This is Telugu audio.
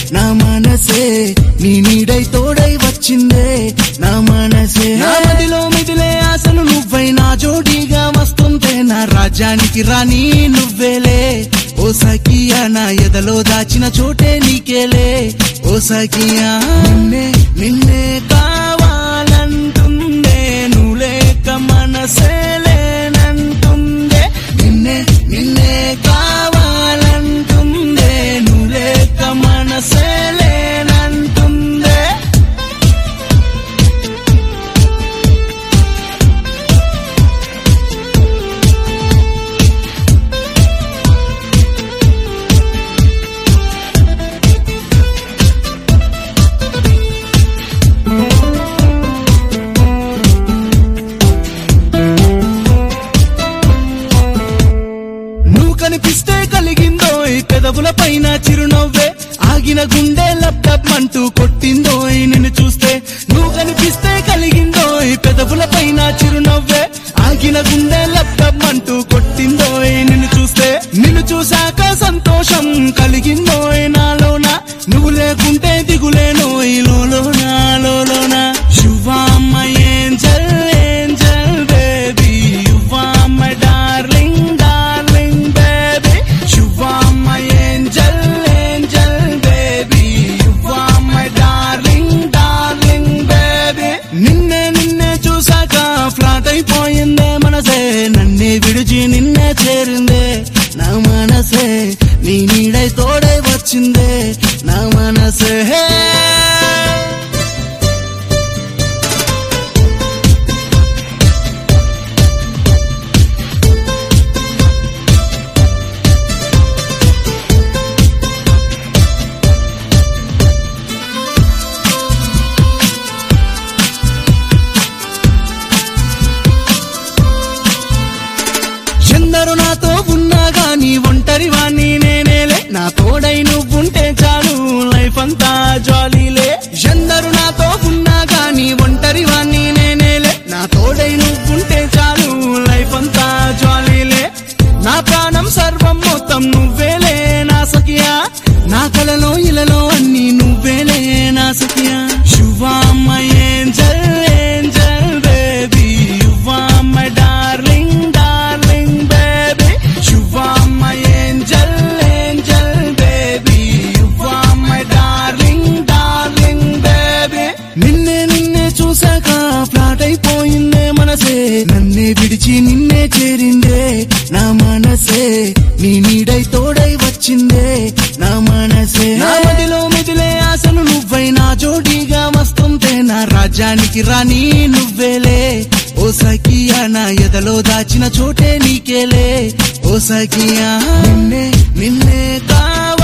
నా మనసే నీ నీడై తోడై వచ్చిందే నా మనసే నా మదిలో మిదిలే ఆశలు నువ్వై నా జోడీగా వస్తుంటే నా రాజ్యానికి రాణి నువ్వేలే ఓ సఖియా నా ఎదలో దాచిన చోటే నీకేలే ఓ సఖియా నిన్నే నిన్నే కావాలంటుందే నువ్వు లేక మనసే లేనంటుందే నిన్నే నిన్నే కావాలంటుందే నువ్వు లేక మనసే లేనంటుందే కనిపిస్తే కలిగిందో ఈ పెదవుల పైన చిరునవ్వే ఆగిన గుండె లప్టప్ అంటూ కొట్టిందో నిన్ను చూస్తే నువ్వు కనిపిస్తే కలిగిందో ఈ పెదవుల పైన చిరునవ్వే ఆగిన గుండె లప్టప్ అంటూ కొట్టిందో నిన్ను చూస్తే నిన్ను చూశాక సంతోషం కలిగిందో నాలోన నువ్వు లేకుంటే దిగులేనో ఈ లోలోన శుభామ్మ ఏంజల్ ఏంజల్ బేబీ యువామ్మ డార్లింగ్ ఫ్లాట్ అయిపోయిందే మనసే నన్నే విడిచి నిన్నే చేరిందే నా మనసే నీ నీడై తోడై వచ్చిందే నా మనసే ఎందరూ నాతో ఉన్నా గానీ ఒంటరి వాణ్ణి నేనేలే నా తోడై నువ్వుంటే చాలు లైఫ్ అంతా జాలీలే ఎందరూ నాతో ఉన్నా గానీ ఒంటరి వాణ్ణి నేనేలే నా తోడై నువ్వుంటే చాలు లైఫ్ అంతా జాలీలే నా ప్రాణం సర్వం మొత్తం నువ్వేలే నా సఖియా నా కలలో ఇలలో అన్ని నువ్వేలే నా సఖియా శుభామ్మ ఏంజల్ ఏంజల్ బేబీ యువామ్మ డార్లింగ్ ఫ్లాట్ అయిపోయిందే మనసే నన్నే విడిచి నిన్నే చేరిందే నా మనసే నీ నీడై తోడై వచ్చిందే నా మనసే నా మదిలో మిదిలే ఆశలు నువ్వై నా జోడీగా వస్తుంటే నా రాజ్యానికి రాణి నువ్వేలే ఓ సఖియా నా ఎదలో దాచిన చోటే నీకేలే ఓ సఖియా నిన్నే నిన్నే కావాలి